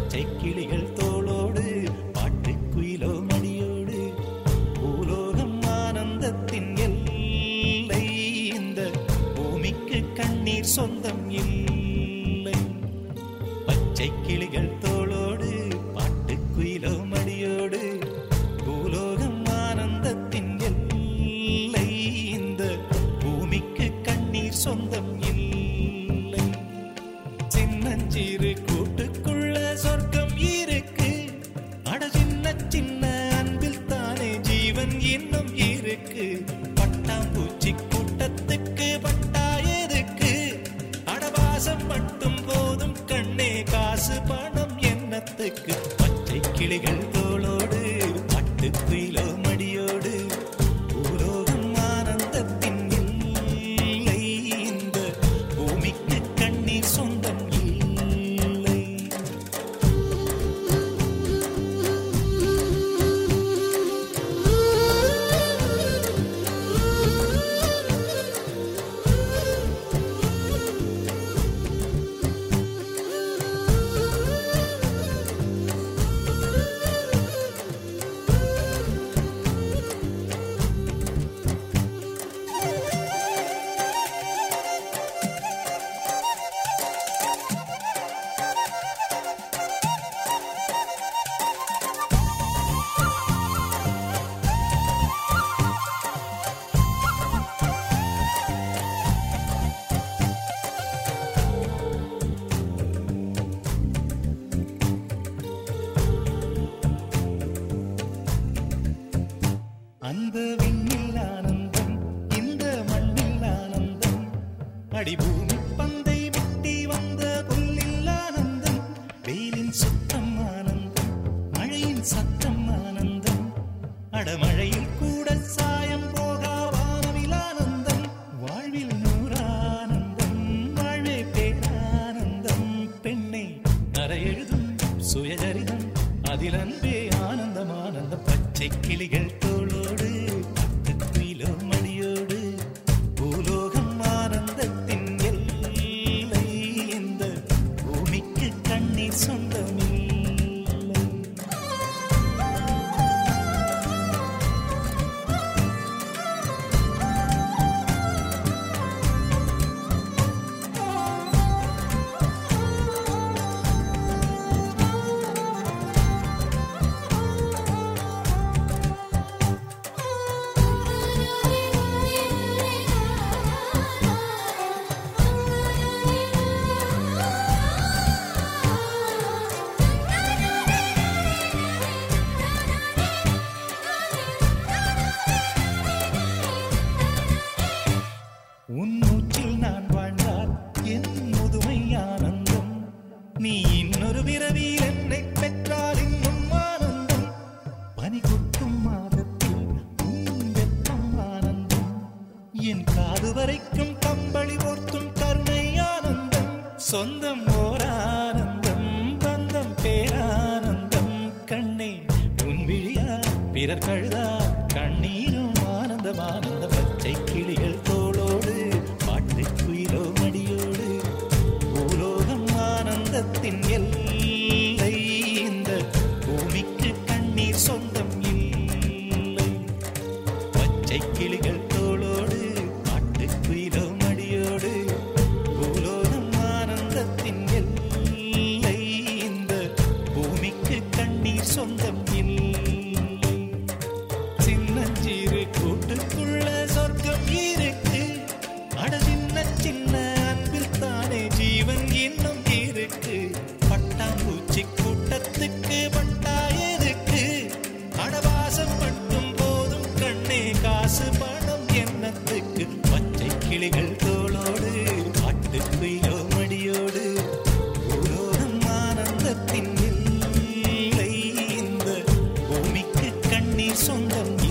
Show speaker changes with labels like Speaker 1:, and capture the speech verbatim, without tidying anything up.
Speaker 1: பச்சை கிளிகள் தோளோடு பாட்டு குயிலோ மடியோடு பூலோகம் ஆனந்தத்தின் எல்லை இந்த பூமிக்கு கண்ணீர் சொந்தம் இல்லை. பச்சை கிளிகள் தோளோடு பாட்டு குயிலோ மடியோடு பூலோகம் ஆனந்தத்தின் எல்லை இந்த பூமிக்கு கண்ணீர் சொந்தம் இல்லை. சின்னஞ்சிறு கூட்டுக்குள்ள சொர்க்கம் இருக்கு, அட சின்ன சின்ன அன்பில் தானே ஜீவன் இன்னும் இருக்கு. பட்டாம்பூச்சி கூட்டத்துக்கு பட்டா எதுக்கு, அடவாசம் மட்டும் போதும் கண்ணே, காசு பணம் என்னத்துக்கு. பச்சை கிளிகள் தோளோடு பட்டு குயிலோ மடியோடு பூலோகம் ஆனந்தத்தின் இல்லை இந்த பூமிக்கு கண்ணீர் சொந்தம் இல்லை. அந்த விண்ணில் ஆனந்தம், இந்த மண்ணில் ஆனந்தம், அடிபூமி பந்தை விட்டி வந்த புல்லில் ஆனந்தம். வெயிலின் சுத்தம் ஆனந்தம், மழையின் சத்தம் ஆனந்தம், அடமழையில் கூட சாயம் போகா வானவில் ஆனந்தம். வாழ்வில் நூறானந்தம், வாழ்வே பேரானந்தம். பெண்ணை நரையெழுதும் சுயசரிதம், அதில் அன்பே ஆனந்தம் ஆனந்தம். பச்சை கிளிகள் தோளோடு பட்டு குயிலோ மடியோடு பூலோகம் ஆனந்தத்தின் எல்லை இந்த பூமிக்கு கண்ணீர் சொந்தமில்லை. உன் மூச்சில் நான் வாழ்ந்தால் என் முதுமை ஆனந்தம், நீ இன்னொரு பிறவியில் என்னை பெற்றால் இன்னும் ஆனந்தம். பனி கொட்டும் மாதத்தில் உன் வெப்பம் ஆனந்தம், என் காது வரைக்கும் கம்பளி போர்த்தும் கருணை ஆனந்தம். சொந்தம் ஓர் ஆனந்தம், பந்தம் பேரானந்தம். கண்ணே உன் விழியா பிறர் கழுதா கண்ணீரும் ஆனந்தம் ஆனந்த. பச்சை கிளிகள் தோளோடு பாட்டு குயிலோ மடியோடு பூலோகம் ஆனந்தத்தின் எல்லை இந்த பூமிக்கு கண்ணீர் சொந்தம் இல்லை. பச்சை கிளிகள் தோளோடு பாட்டு குயிலோ மடியோடு பூலோகம் ஆனந்தத்தின் எல்லை இந்த பூமிக்கு கண்ணீர் சொந்தம் இல்லை. சின்னஞ்சிறு கூட்டுக்குள்ள சொர்க்கம் இருக்கு, அட சின்ன சின்ன அன்பில் தானே ஜீவன் இன்னும் இருக்கு. பட்டாம்பூச்சி கூட்டத்துக்கு பட்டா எதுக்கு, அடவாசம் மட்டும் போதும் கண்ணே, காசு பணம் என்னத்துக்கு. பச்சை கிளிகள் தோளோடு பாட்டு குயிலோ மடியோடு பூலோகம் ஆனந்தத்தின் இல்லை இந்த பூமிக்கு கண்ணீர் சொந்தம்.